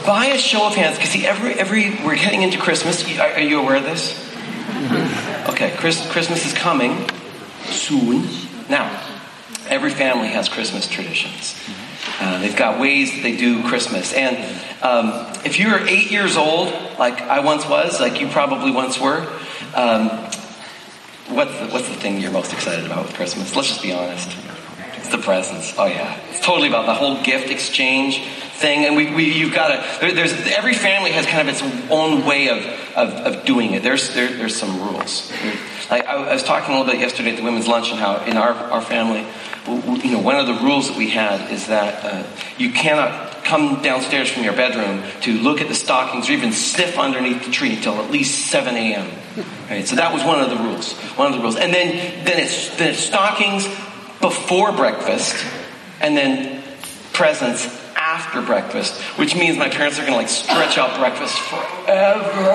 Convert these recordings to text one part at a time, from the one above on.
by a show of hands, because see, we're heading into Christmas. Are you aware of this? Okay, Christmas is coming soon. Now, every family has Christmas traditions. They've got ways that they do Christmas. And if you're 8 years old, like I once was, like you probably once were, what's the thing you're most excited about with Christmas? Let's just be honest. It's the presents. Oh yeah, it's totally about the whole gift exchange thing. And you've got to. There's every family has kind of its own way of doing it. There's some rules. Like I was talking a little bit yesterday at the women's lunch, and how in our family, one of the rules that we had is that you cannot come downstairs from your bedroom to look at the stockings or even sniff underneath the tree until at least 7 a.m. Right? So that was one of the rules. And then it's stockings before breakfast, and then presents after breakfast, which means my parents are going to stretch out breakfast forever,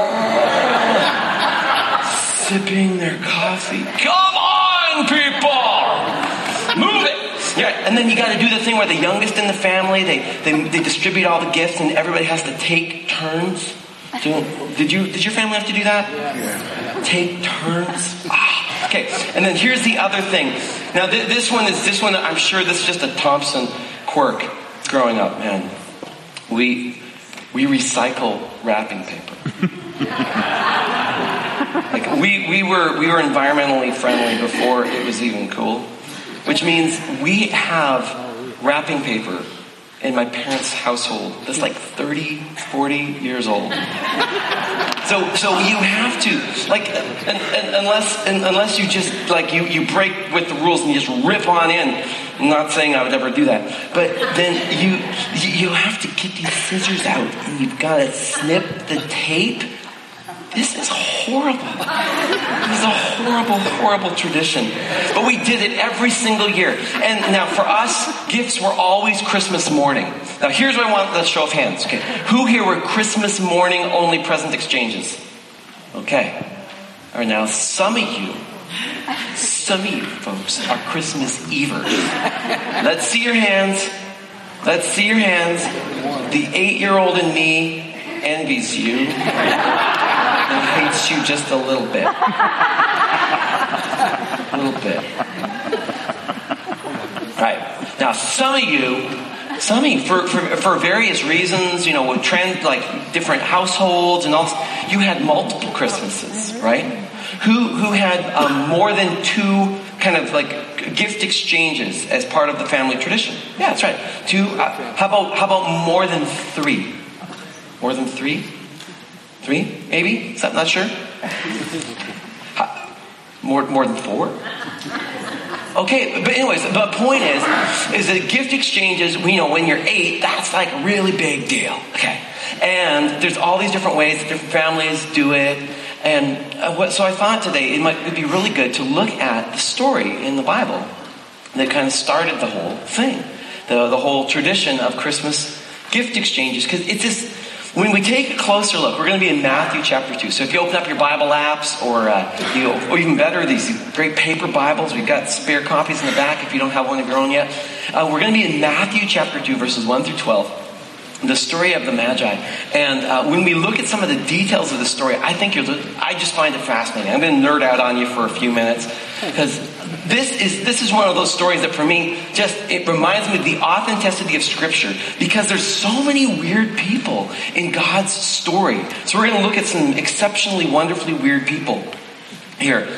sipping their coffee. Come on, people, move it. Yeah, and then you got to do the thing where the youngest in the family, they distribute all the gifts, and everybody has to take turns. Did your family have to do that? Yeah. Take turns. Okay, and then here's the other thing. Now this one, I'm sure this is just a Thompson quirk. Growing up, man, we recycle wrapping paper. Like we were environmentally friendly before it was even cool, which means we have wrapping paper in my parents' household that's like 30, 40 years old. So you have to, unless you just, you break with the rules and you just rip on in. I'm not saying I would ever do that. But then you have to get these scissors out and you've got to snip the tape. This is horrible. This is a horrible, horrible tradition. But we did it every single year. And now for us, gifts were always Christmas morning. Now here's what I want, let's show of hands. Okay, who here were Christmas morning only present exchanges? Okay. All right, now some of you folks are Christmas Evers. Let's see your hands. Let's see your hands. The 8-year-old in me envies you and hates you just a little bit. A little bit. All right. Now, some of you, for various reasons, with trends like different households and all, you had multiple Christmases, right? Who had more than 2 kind of gift exchanges as part of the family tradition? Yeah, that's right. 2. How about more than 3? More than 3? 3? Maybe? Not sure. More than 4? Okay, but anyways, the point is that gift exchanges, when you're 8, that's like a really big deal. Okay, and there's all these different ways that different families do it. And so I thought today it'd be really good to look at the story in the Bible that kind of started the whole thing, the whole tradition of Christmas gift exchanges. Because it's just, when we take a closer look, we're going to be in Matthew chapter 2. So if you open up your Bible apps, or even better, these great paper Bibles, we've got spare copies in the back if you don't have one of your own yet. We're going to be in Matthew chapter 2, verses 1 through 12. The story of the Magi. And when we look at some of the details of the story, I just find it fascinating. I'm going to nerd out on you for a few minutes, because this is one of those stories that for me, it reminds me of the authenticity of Scripture, because there's so many weird people in God's story. So we're going to look at some exceptionally, wonderfully weird people here.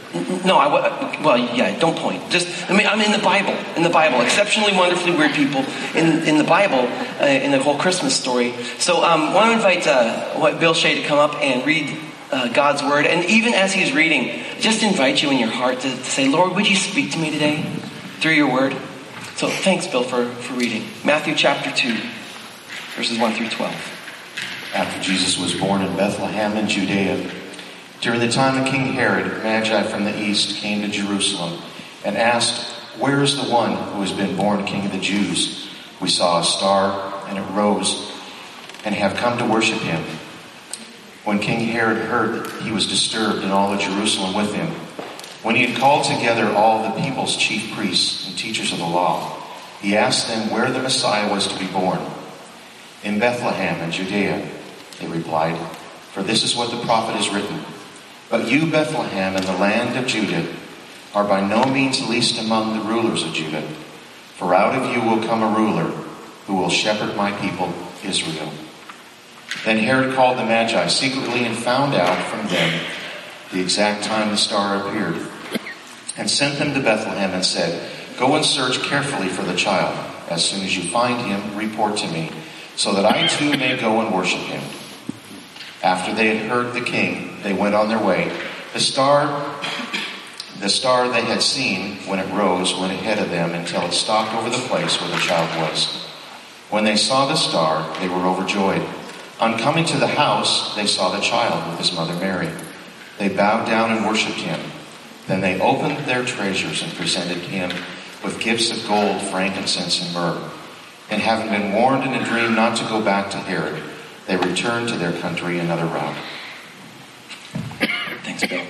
Don't point. I'm in the Bible. In the Bible, exceptionally, wonderfully weird people in the Bible, in the whole Christmas story. So, I want to invite Bill Shea to come up and read God's Word. And even as he's reading, just invite you in your heart to say, Lord, would you speak to me today through your Word? So, thanks, Bill, for reading. Matthew chapter 2, verses 1 through 12. After Jesus was born in Bethlehem in Judea, during the time of King Herod, Magi from the east came to Jerusalem and asked, "Where is the one who has been born King of the Jews? We saw a star, and it rose, and have come to worship him." When King Herod heard that, he was disturbed, and all of Jerusalem with him. When he had called together all the people's chief priests and teachers of the law, he asked them where the Messiah was to be born. "In Bethlehem in Judea," they replied, "for this is what the prophet has written. But you, Bethlehem, in the land of Judah, are by no means least among the rulers of Judah. For out of you will come a ruler who will shepherd my people, Israel." Then Herod called the Magi secretly and found out from them the exact time the star appeared, and sent them to Bethlehem and said, "Go and search carefully for the child. As soon as you find him, report to me, so that I too may go and worship him." After they had heard the king, they went on their way. The star they had seen when it rose went ahead of them until it stopped over the place where the child was. When they saw the star, they were overjoyed. On coming to the house, they saw the child with his mother Mary. They bowed down and worshipped him. Then they opened their treasures and presented him with gifts of gold, frankincense, and myrrh. And having been warned in a dream not to go back to Herod, they returned to their country another route. Thanks, Bill.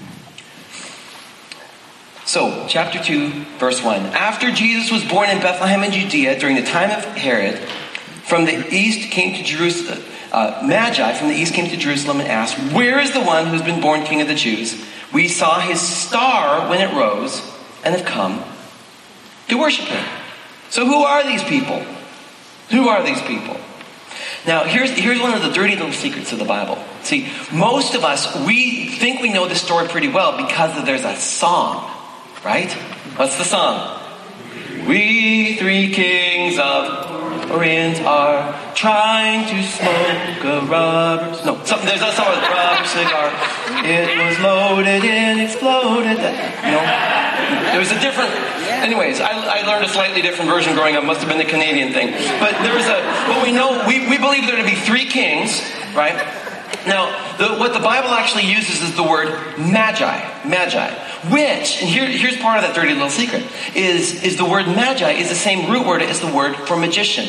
So, chapter 2, verse 1. After Jesus was born in Bethlehem in Judea during the time of Herod, from the east came to Jerusalem. Magi from the east came to Jerusalem and asked, "Where is the one who's been born King of the Jews? We saw his star when it rose and have come to worship him." So who are these people? Who are these people? Now, here's one of the dirty little secrets of the Bible. See, most of us, we think we know this story pretty well because there's a song, right? What's the song? "We three kings of Orient are trying to smoke a rubber..." No, there's a song with a rubber cigar. "It was loaded and exploded." There was a different... Anyways, I learned a slightly different version growing up. Must have been the Canadian thing. But there was but we know, we believe there to be three kings, right? Now, what the Bible actually uses is the word magi. Magi. Which, and here's part of that dirty little secret, is the word magi is the same root word as the word for magician.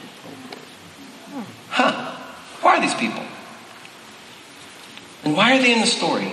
Who are these people? And why are they in the story?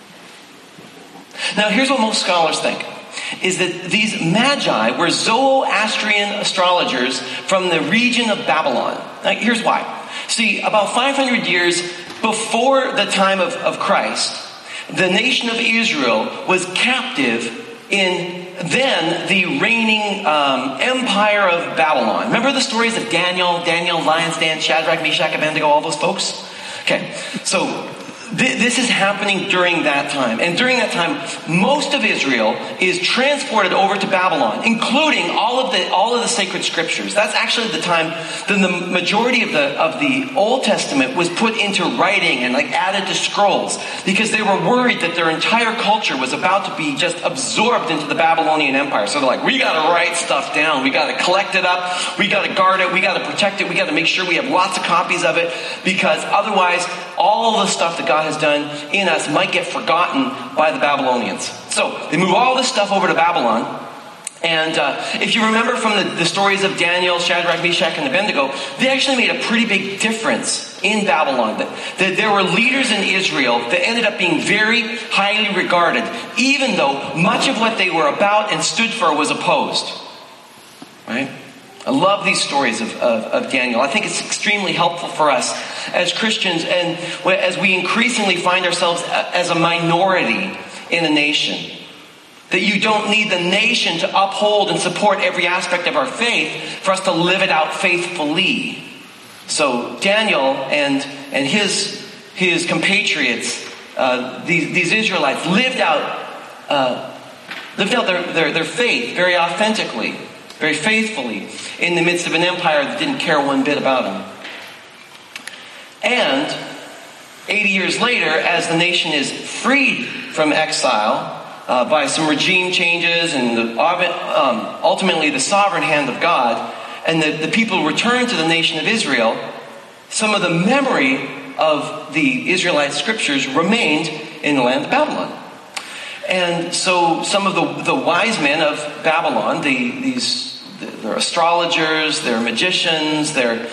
Now, here's what most scholars think, is that these magi were Zoroastrian astrologers from the region of Babylon. Now, here's why. See, about 500 years before the time of Christ, the nation of Israel was captive in then the reigning empire of Babylon. Remember the stories of Daniel, Lion's Den, Shadrach, Meshach, Abednego, all those folks? Okay, so this is happening during that time. And during that time, most of Israel is transported over to Babylon, including all of the sacred scriptures. That's actually the time that the majority of the Old Testament was put into writing and added to scrolls, because they were worried that their entire culture was about to be just absorbed into the Babylonian Empire. So they're like, we got to write stuff down. We got to collect it up. We got to guard it. We got to protect it. We got to make sure we have lots of copies of it, because otherwise all the stuff that God has done in us might get forgotten by the Babylonians. So they move all this stuff over to Babylon. And if you remember from the stories of Daniel, Shadrach, Meshach, and Abednego, they actually made a pretty big difference in Babylon. That there were leaders in Israel that ended up being very highly regarded, even though much of what they were about and stood for was opposed. Right? I love these stories of Daniel. I think it's extremely helpful for us as Christians, and as we increasingly find ourselves as a minority in a nation. That you don't need the nation to uphold and support every aspect of our faith for us to live it out faithfully. So Daniel and his compatriots, these Israelites, lived out their faith very authentically, very faithfully, in the midst of an empire that didn't care one bit about them. And 80 years later, as the nation is freed from exile by some regime changes and ultimately the sovereign hand of God, and the people return to the nation of Israel, some of the memory of the Israelite scriptures remained in the land of Babylon. And so some of the wise men of Babylon, they're astrologers, they're magicians,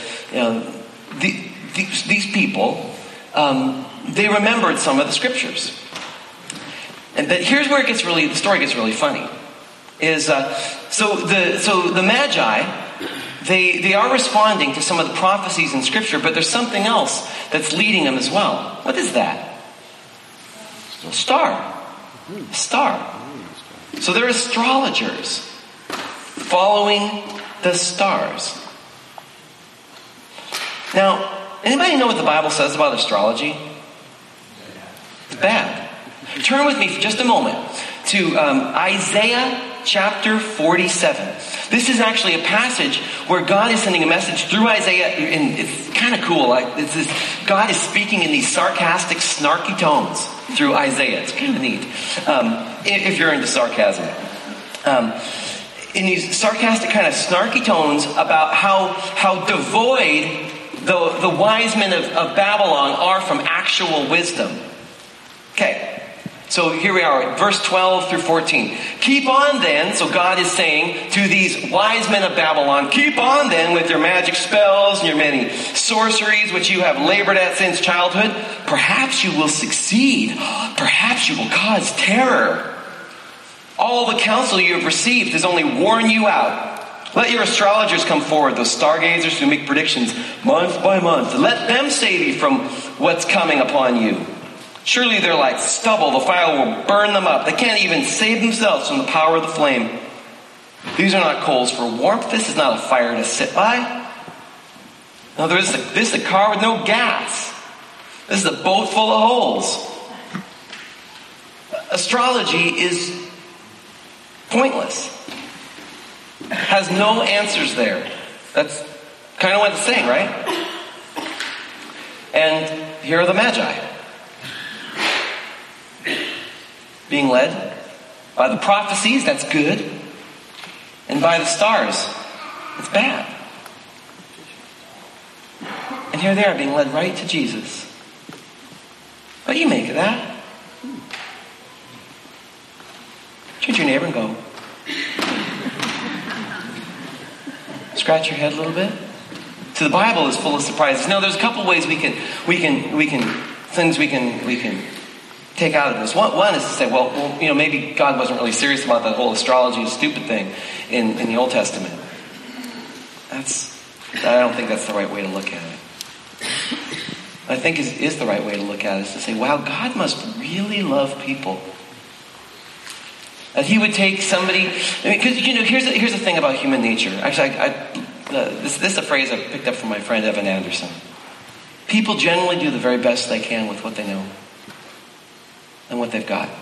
these people, they remembered some of the scriptures. And here's where the story gets really funny. So the Magi, they are responding to some of the prophecies in Scripture, but there's something else that's leading them as well. What is that? A star. A star. So they're astrologers following the stars. Now, anybody know what the Bible says about astrology? It's bad. Turn with me for just a moment to Isaiah chapter 47. This is actually a passage where God is sending a message through Isaiah, and it's kind of cool. God is speaking in these sarcastic, snarky tones through Isaiah. It's kind of neat, if you're into sarcasm. In these sarcastic, kind of snarky tones about how devoid the wise men of Babylon are from actual wisdom. Okay. So here we are, verse 12 through 14. Keep on then, so God is saying to these wise men of Babylon, keep on then with your magic spells and your many sorceries which you have labored at since childhood. Perhaps you will succeed. Perhaps you will cause terror. All the counsel you have received has only worn you out. Let your astrologers come forward, those stargazers who make predictions month by month. Let them save you from what's coming upon you. Surely they're like stubble. The fire will burn them up. They can't even save themselves from the power of the flame. These are not coals for warmth. This is not a fire to sit by. No, this is a car with no gas. This is a boat full of holes. Astrology is pointless. Has no answers there. That's kind of what it's saying, right? And here are the Magi. Being led by the prophecies, that's good. And by the stars, it's bad. And here they are being led right to Jesus. What do you make of that? Turn to your neighbor and go, scratch your head a little bit. So the Bible is full of surprises. Now there's a couple ways we can take out of this. One is to say, well, maybe God wasn't really serious about that whole astrology stupid thing in the Old Testament. I don't think that's the right way to look at it. What I think is the right way to look at it is to say, wow, God must really love people. That He would take somebody, because here's the thing about human nature. Actually, this is a phrase I picked up from my friend Evan Anderson. People generally do the very best they can with what they know and what they've got.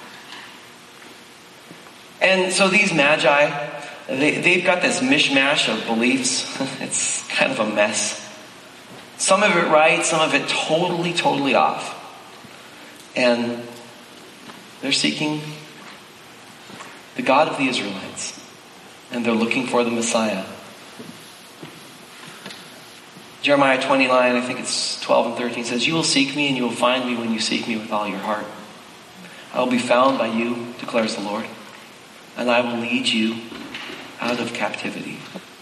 And so these Magi, they've got this mishmash of beliefs. It's kind of a mess. Some of it right, some of it totally, totally off. And they're seeking the God of the Israelites. And they're looking for the Messiah. Jeremiah 29, I think it's 12 and 13, says, "You will seek me and you will find me when you seek me with all your heart. I will be found by you, declares the Lord, and I will lead you out of captivity."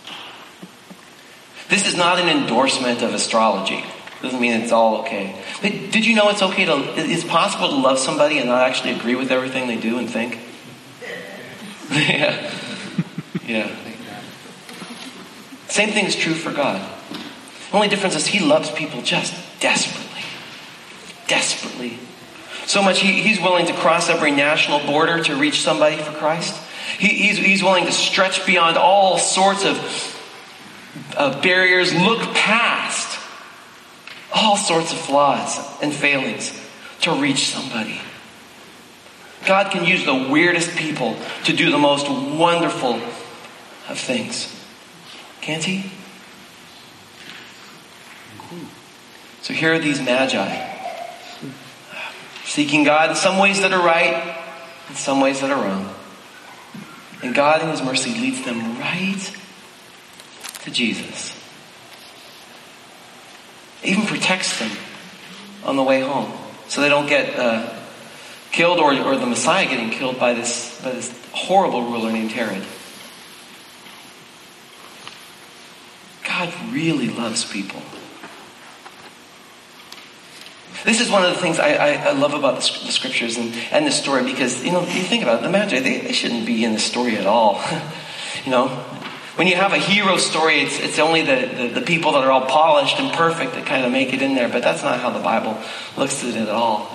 This is not an endorsement of astrology. Doesn't mean it's all okay. But did you know it's possible to love somebody and not actually agree with everything they do and think? Yeah. Same thing is true for God. The only difference is He loves people just desperately. Desperately. So much He's willing to cross every national border to reach somebody for Christ. He's willing to stretch beyond all sorts of barriers, look past all sorts of flaws and failings to reach somebody. God can use the weirdest people to do the most wonderful of things. Can't He? So here are these Magi, seeking God in some ways that are right, in some ways that are wrong. And God in His mercy leads them right to Jesus. Even protects them on the way home, so they don't get killed or the Messiah getting killed by this horrible ruler named Herod. God really loves people. This is one of the things I love about the scriptures and the story, because, you think about it, the Magi, they shouldn't be in the story at all. When you have a hero story, it's only the people that are all polished and perfect that kind of make it in there. But that's not how the Bible looks at it at all.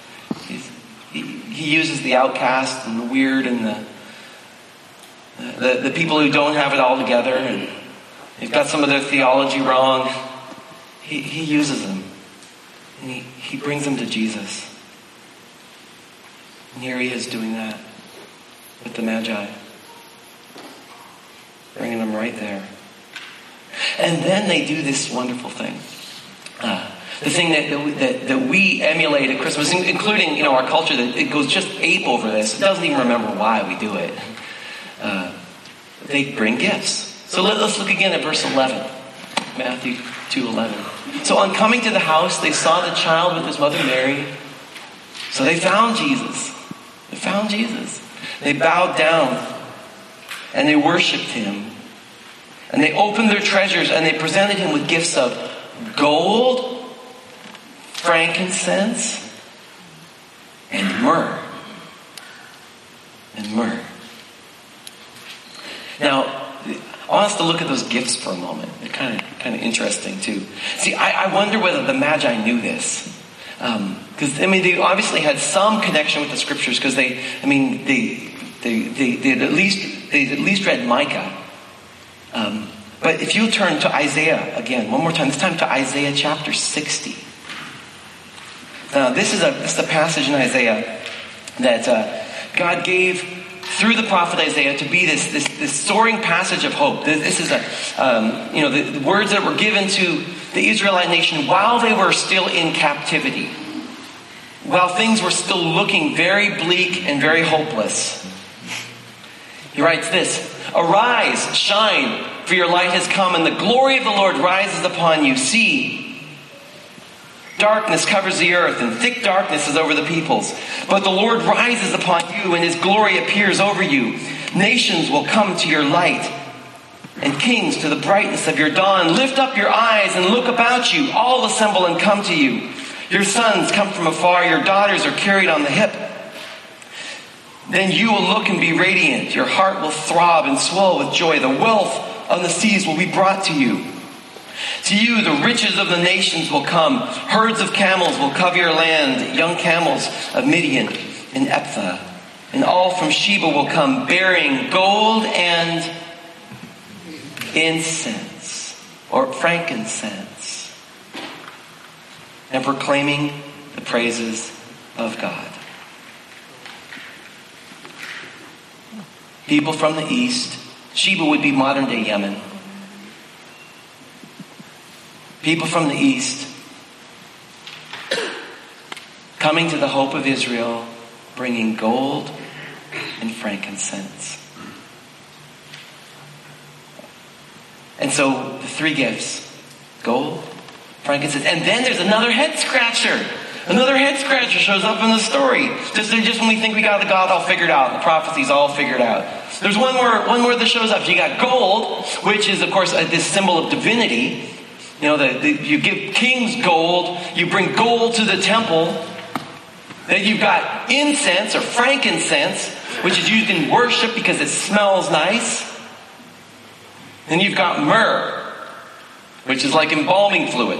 He uses the outcast and the weird and the people who don't have it all together and they've got some of their theology wrong. He uses them. And he brings them to Jesus. And here he is doing that with the Magi. Bringing them right there. And then they do this wonderful thing. The thing that we emulate at Christmas, including our culture, that it goes just ape over this. It doesn't even remember why we do it. They bring gifts. So let's look again at verse 11. Matthew 2:11. So on coming to the house, they saw the child with his mother Mary. So they found Jesus. They found Jesus. They bowed down and they worshipped him. And they opened their treasures and they presented him with gifts of gold, frankincense, and myrrh. And myrrh. Now, I want us to look at those gifts for a moment. They're kind of interesting too. See, I wonder whether the Magi knew this. Because they obviously had some connection with the scriptures because they at least read Micah. But if you turn to Isaiah again, one more time, this time to Isaiah chapter 60. Now, this is a passage in Isaiah that God gave through the prophet Isaiah to be this soaring passage of hope. This is the words that were given to the Israelite nation while they were still in captivity, while things were still looking very bleak and very hopeless. He writes this: "Arise, shine, for your light has come, and the glory of the Lord rises upon you. See, darkness covers the earth, and thick darkness is over the peoples. But the Lord rises upon you, and his glory appears over you. Nations will come to your light, and kings to the brightness of your dawn. Lift up your eyes and look about you. All assemble and come to you. Your sons come from afar. Your daughters are carried on the hip. Then you will look and be radiant. Your heart will throb and swell with joy. The wealth of the seas will be brought to you. To you, the riches of the nations will come. Herds of camels will cover your land. Young camels of Midian and Ephah. And all from Sheba will come, bearing gold and incense, or frankincense, and proclaiming the praises of God." People from the east. Sheba would be modern day Yemen. People from the east coming to the hope of Israel, bringing gold and frankincense. And so the three gifts: gold, frankincense, and then there's another head scratcher. Another head scratcher shows up in the story. Just when we think we got the God all figured out, the prophecies all figured out. There's one more that shows up. You got gold, which is of course this symbol of divinity. You give kings gold, you bring gold to the temple. Then you've got incense or frankincense, which is used in worship because it smells nice. Then you've got myrrh, which is like embalming fluid.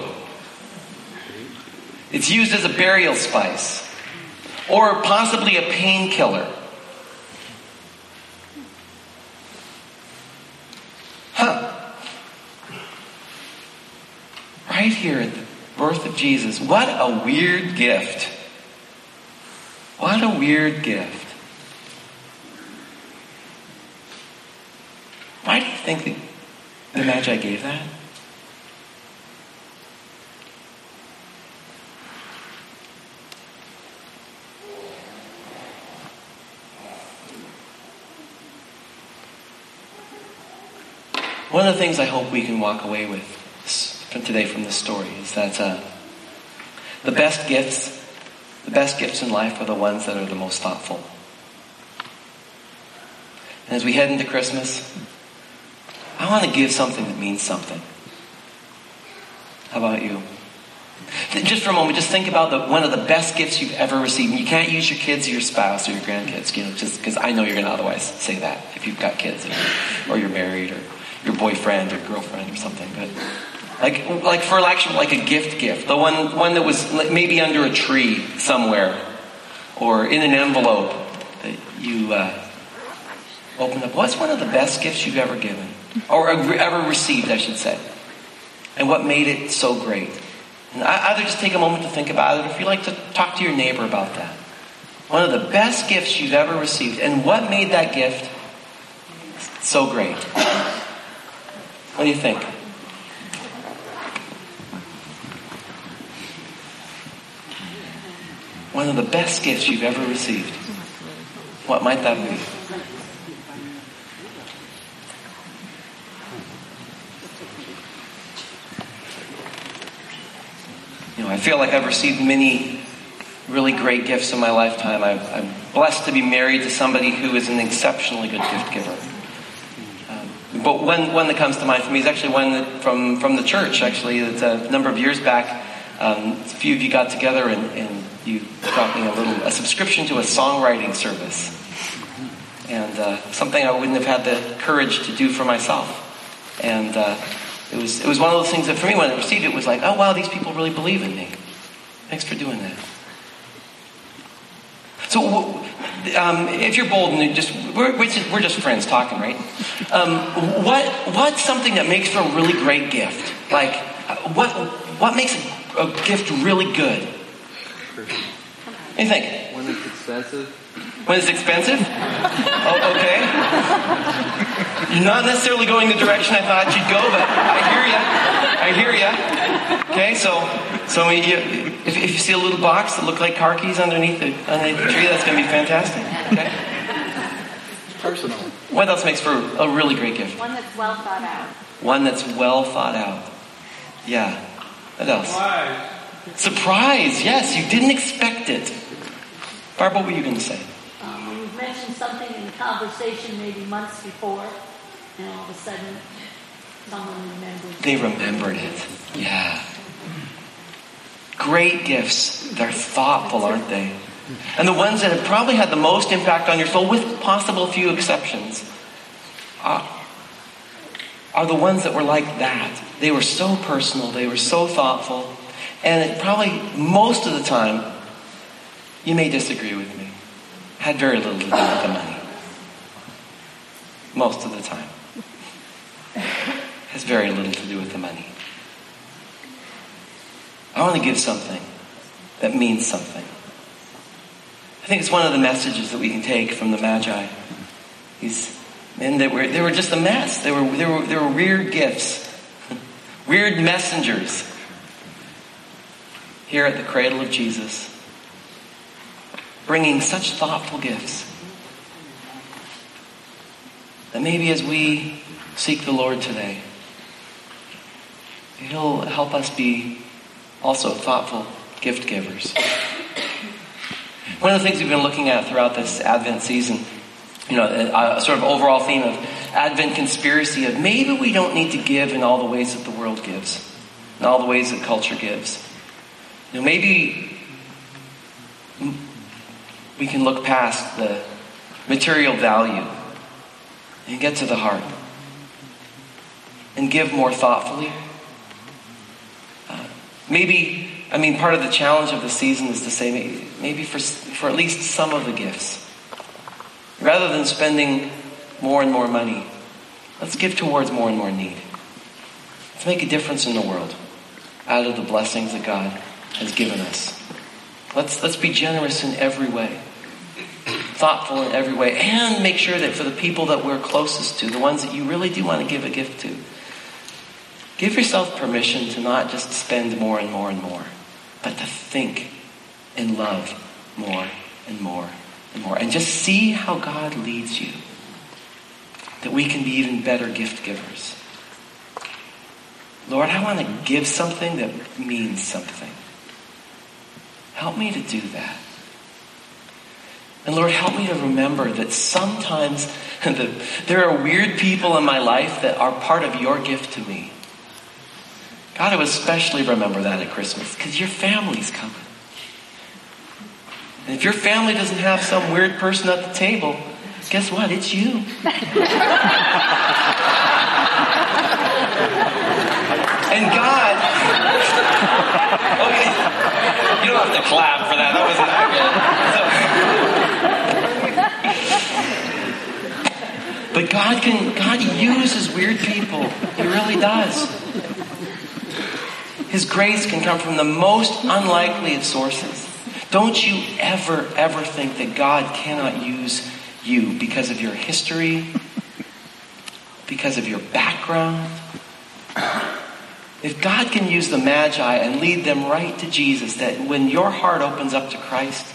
It's used as a burial spice, or possibly a painkiller. Right here at the birth of Jesus. What a weird gift. What a weird gift. Why do you think the Magi gave that? One of the things I hope we can walk away with today from this story is that the best gifts in life are the ones that are the most thoughtful. And as we head into Christmas, I want to give something that means something. How about you? Just for a moment, just think about one of the best gifts you've ever received. And you can't use your kids or your spouse or your grandkids, just because I know you're going to otherwise say that if you've got kids or you're married or your boyfriend or girlfriend or something. But like for election, like a gift, the one that was maybe under a tree somewhere or in an envelope that you opened up. What's one of the best gifts you've ever given or ever received, I should say? And what made it so great? And either just take a moment to think about it, or if you like to talk to your neighbor about that. One of the best gifts you've ever received, and what made that gift so great? What do you think? One of the best gifts you've ever received. What might that be? I feel like I've received many really great gifts in my lifetime. I'm blessed to be married to somebody who is an exceptionally good gift giver. But one that comes to mind for me is actually one from the church, actually. It's a number of years back. A few of you got together and you got me a subscription to a songwriting service. And something I wouldn't have had the courage to do for myself. And it was one of those things that for me, when I received it, was like, oh wow, these people really believe in me. Thanks for doing that. So, if you're bold and we're just friends talking, right? What's something that makes for a really great gift? Like, what makes a gift really good? What do you think? When it's expensive. When it's expensive? Oh, okay. You're not necessarily going the direction I thought you'd go, but I hear you. Okay, so if you see a little box that look like car keys underneath the tree, that's going to be fantastic. Okay. Personal. What else makes for a really great gift? One that's well thought out. One that's well thought out. Yeah. What else? Surprise. Yes, you didn't expect it. Barb, what were you going to say? You've mentioned something in the conversation maybe months before, and all of a sudden someone remembered. They remembered it. Yeah. Great gifts. They're thoughtful, aren't they? And the ones that have probably had the most impact on your soul, with possible few exceptions, are the ones that were like that. They were so personal. They were so thoughtful. And it probably, most of the time, you may disagree with me, had very little to do with the money. Most of the time. Has very little to do with the money. I want to give something that means something. I think it's one of the messages that we can take from the Magi. These men that they were just a mess. They were weird gifts. Weird messengers. Here at the cradle of Jesus. Bringing such thoughtful gifts. That maybe as we seek the Lord today, He'll help us be also thoughtful gift givers. One of the things we've been looking at throughout this Advent season, a sort of overall theme of Advent conspiracy of maybe we don't need to give in all the ways that the world gives, in all the ways that culture gives. Maybe we can look past the material value and get to the heart and give more thoughtfully. Part of the challenge of the season is to say maybe for at least some of the gifts, rather than spending more and more money, let's give towards more and more need. Let's make a difference in the world out of the blessings that God has given us. Let's be generous in every way, thoughtful in every way, and make sure that for the people that we're closest to, the ones that you really do want to give a gift to, give yourself permission to not just spend more and more and more, but to think and love more and more and more. And just see how God leads you. That we can be even better gift givers. Lord, I want to give something that means something. Help me to do that. And Lord, help me to remember that sometimes there are weird people in my life that are part of your gift to me. God, I would especially remember that at Christmas, because your family's coming. And if your family doesn't have some weird person at the table, guess what? It's you. And God, okay, you don't have to clap for that. That wasn't that good. But God uses weird people. He really does. His grace can come from the most unlikely of sources. Don't you ever think that God cannot use you because of your history, because of your background. If God can use the Magi and lead them right to Jesus, that when your heart opens up to Christ,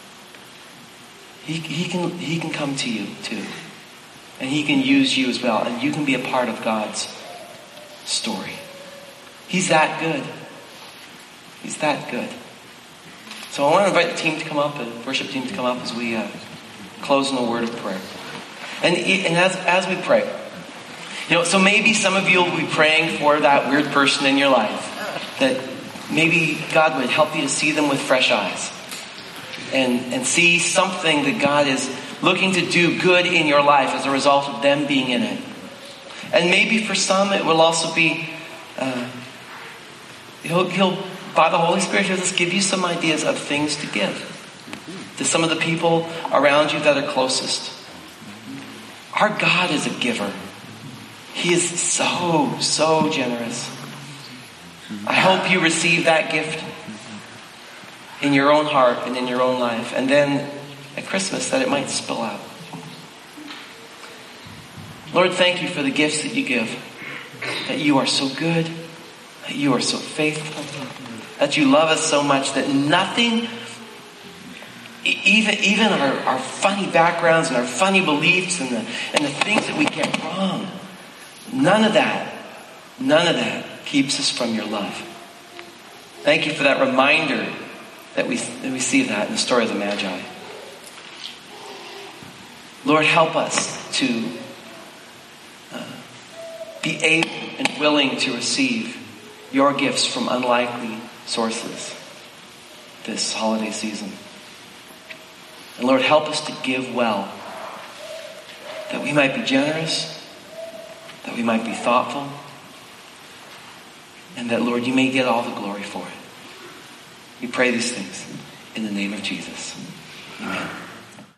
He can come to you too. And He can use you as well. And you can be a part of God's story. He's that good. He's that good. So I want to invite the team to come up, the worship team to come up as we close in a word of prayer. And as we pray, so maybe some of you will be praying for that weird person in your life, that maybe God would help you to see them with fresh eyes and see something that God is looking to do good in your life as a result of them being in it. And maybe for some it will also be, He'll by the Holy Spirit, He'll just give you some ideas of things to give to some of the people around you that are closest. Our God is a giver. He is so generous. I hope you receive that gift in your own heart and in your own life. And then at Christmas, that it might spill out. Lord, thank you for the gifts that you give. That you are so good. That you are so faithful. That you love us so much that nothing, even our funny backgrounds and our funny beliefs and the things that we get wrong, none of that keeps us from your love. Thank you for that reminder that we see that in the story of the Magi. Lord, help us to be able and willing to receive your gifts from unlikely sources this holiday season. And Lord, help us to give well, that we might be generous, that we might be thoughtful, and that, Lord, you may get all the glory for it. We pray these things in the name of Jesus. Amen.